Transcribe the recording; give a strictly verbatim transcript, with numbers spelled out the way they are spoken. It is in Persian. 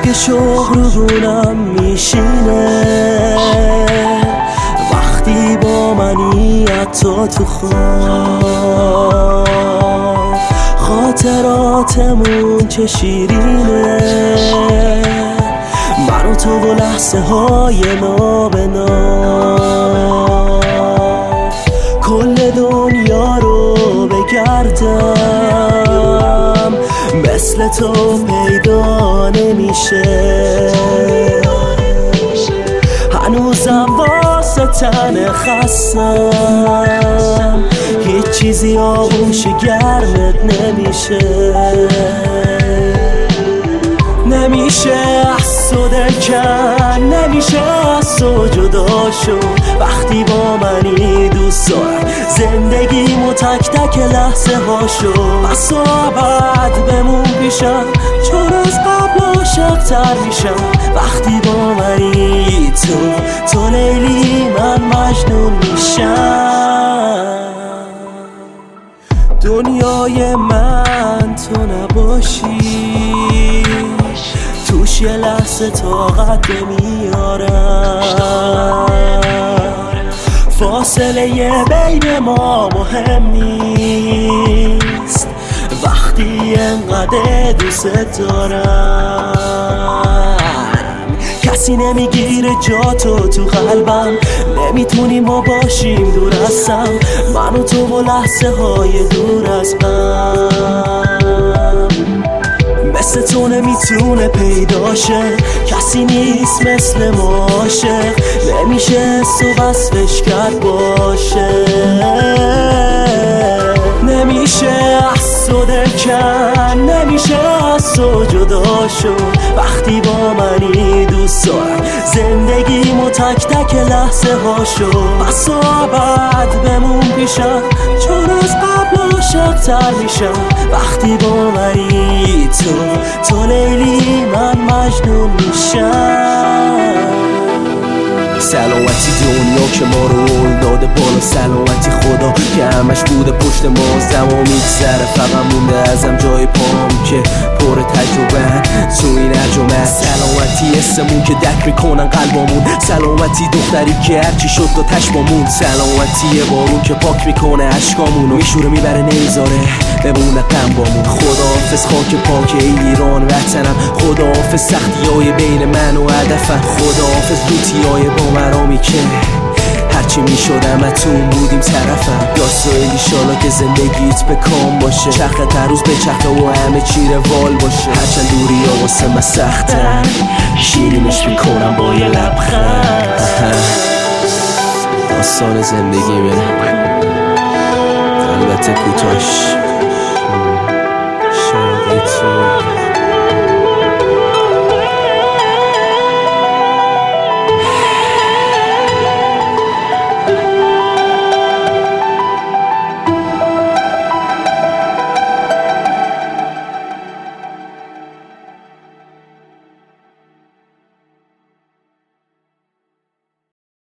اشک شوق رو گونم میشینه وقتی با منی حتی تو خواب. خاطراتمون چه شیرینه، من و تو و لحظه های نابنا. کل دنیا رو بگردم مثل تو پیدا نمیشه. هنوزم واسه تن خستم، هیچ چیزی آغوش گرمت نمیشه. نمیشه از تو دل کن، نمیشه از تو جدا شو. وقتی با منی دوست دارم زندگیمو تک تک لحظه هاشو. بس و ابد بمون پیشم چون از قبل عاشق‌تر میشم. وقتی با منی تو تو لیلی من مجنون میشم. دنیای من تو نباشی، توش یه لحظه طاقت نمیارم. فاصله بین ما مهم نیست وقتی انقدر دوست دارم. کسی نمیگیره جا تو تو قلبم، نمیتونیم ما باشیم دور هستم. من و تو و لحظه های دور از غم. مثل تو نمیتونه پیداشه، کسی نیست مثل ما عاشق. نمیشه سو وصفش کرد باشه. نمیشه از تو دل کن، نمیشه از تو جدا شو. وقتی با منی دوست دارم زندگیمو تک تک لحظه هاشو. بس و ابد بمون پیشم چون از قبل عاشق‌تر میشم. وقتی با منی تو تو لیلی من مجنون میشم. سلامتی دنیا که ما رو اول داده بالا، سلامتی خدا که همش بوده پشت ما. زمان میگذره فقط مونده ازم جای پام که پر تجربه تو این ارجمه. سلامتی اسمون که دک میکنن قلبامون، سلامتی دختری که هرچی شد تا تشبامون. سلامتی بارون که پاک میکنه عشقامونو، میشوره میبره نمیذاره بمونه قنبامون. خداحافظ خاک پاک ایران وطنم، خداحافظ سختی های بین من و هدفم. خداحافظ روتیای با مرامی که هرچی میشدم اتون بودیم طرفم. یاسایل ایشالا که زندگیت به کام باشه، چرخت هر روز به چرخه و همه چی روال باشه. هرچند دوری ها واسه من سختن، شیرینش میکنم با یه لبخند. داستان زندگی من البته کوتاش